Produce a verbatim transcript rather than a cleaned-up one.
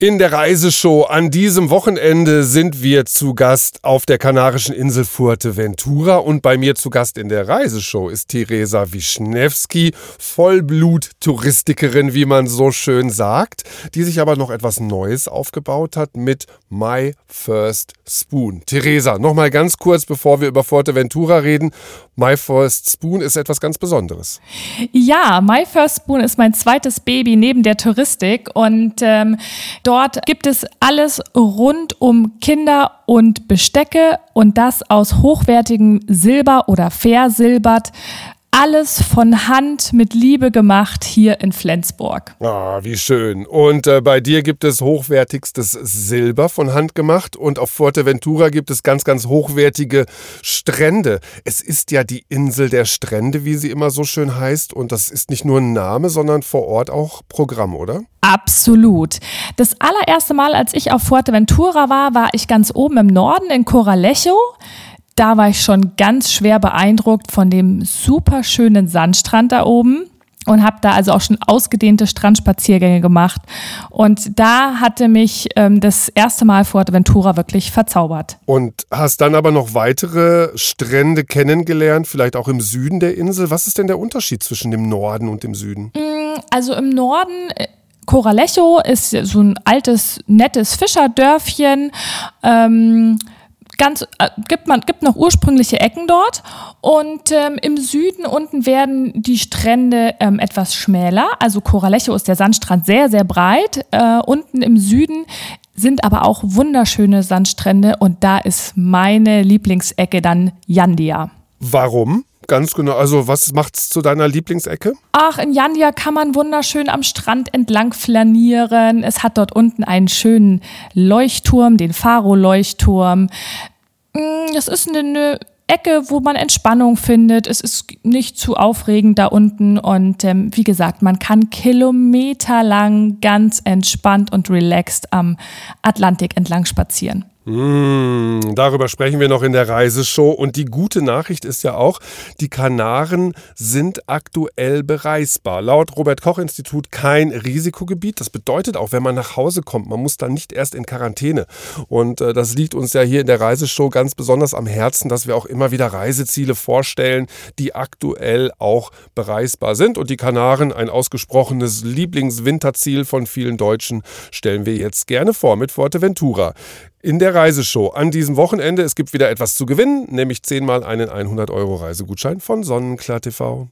In der Reiseshow an diesem Wochenende sind wir zu Gast auf der kanarischen Insel Fuerteventura und bei mir zu Gast in der Reiseshow ist Teresa Wischnewski, Vollblut-Touristikerin, wie man so schön sagt, die sich aber noch etwas Neues aufgebaut hat mit My First Spoon. Teresa, nochmal ganz kurz, bevor wir über Fuerteventura reden. My First Spoon ist etwas ganz Besonderes. Ja, My First Spoon ist mein zweites Baby neben der Touristik und ähm, dort gibt es alles rund um Kinder und Bestecke und das aus hochwertigem Silber oder versilbert. Alles von Hand mit Liebe gemacht hier in Flensburg. Ah, wie schön. Und äh, bei dir gibt es hochwertigstes Silber von Hand gemacht und auf Fuerteventura gibt es ganz, ganz hochwertige Strände. Es ist ja die Insel der Strände, wie sie immer so schön heißt. Und das ist nicht nur ein Name, sondern vor Ort auch Programm, oder? Absolut. Das allererste Mal, als ich auf Fuerteventura war, war ich ganz oben im Norden in Coralejo. Da war ich schon ganz schwer beeindruckt von dem super schönen Sandstrand da oben und habe da also auch schon ausgedehnte Strandspaziergänge gemacht. Und da hatte mich ähm, das erste Mal Fuerteventura wirklich verzaubert. Und hast dann aber noch weitere Strände kennengelernt, vielleicht auch im Süden der Insel. Was ist denn der Unterschied zwischen dem Norden und dem Süden? Also im Norden... Coralejo ist so ein altes, nettes Fischerdörfchen. Ähm, ganz, äh, gibt, man, gibt noch ursprüngliche Ecken dort. Und ähm, im Süden unten werden die Strände ähm, etwas schmäler. Also Coralejo ist der Sandstrand sehr, sehr breit. Äh, unten im Süden sind aber auch wunderschöne Sandstrände. Und da ist meine Lieblingsecke dann Jandia. Warum? Ganz genau. Also was macht's zu deiner Lieblingsecke? Ach, in Jandia kann man wunderschön am Strand entlang flanieren. Es hat dort unten einen schönen Leuchtturm, den Faro-Leuchtturm. Es ist eine Ecke, wo man Entspannung findet. Es ist nicht zu aufregend da unten. Und ähm, wie gesagt, man kann kilometerlang ganz entspannt und relaxed am Atlantik entlang spazieren. Mmh, darüber sprechen wir noch in der Reiseshow. Und die gute Nachricht ist ja auch, die Kanaren sind aktuell bereisbar. Laut Robert-Koch-Institut kein Risikogebiet. Das bedeutet auch, wenn man nach Hause kommt, man muss dann nicht erst in Quarantäne. Und äh, das liegt uns ja hier in der Reiseshow ganz besonders am Herzen, dass wir auch immer wieder Reiseziele vorstellen, die aktuell auch bereisbar sind. Und die Kanaren, ein ausgesprochenes Lieblingswinterziel von vielen Deutschen, stellen wir jetzt gerne vor mit Fuerteventura. In der Reiseshow an diesem Wochenende, es gibt wieder etwas zu gewinnen, nämlich zehnmal einen hundert Euro Reisegutschein von Sonnenklar T V.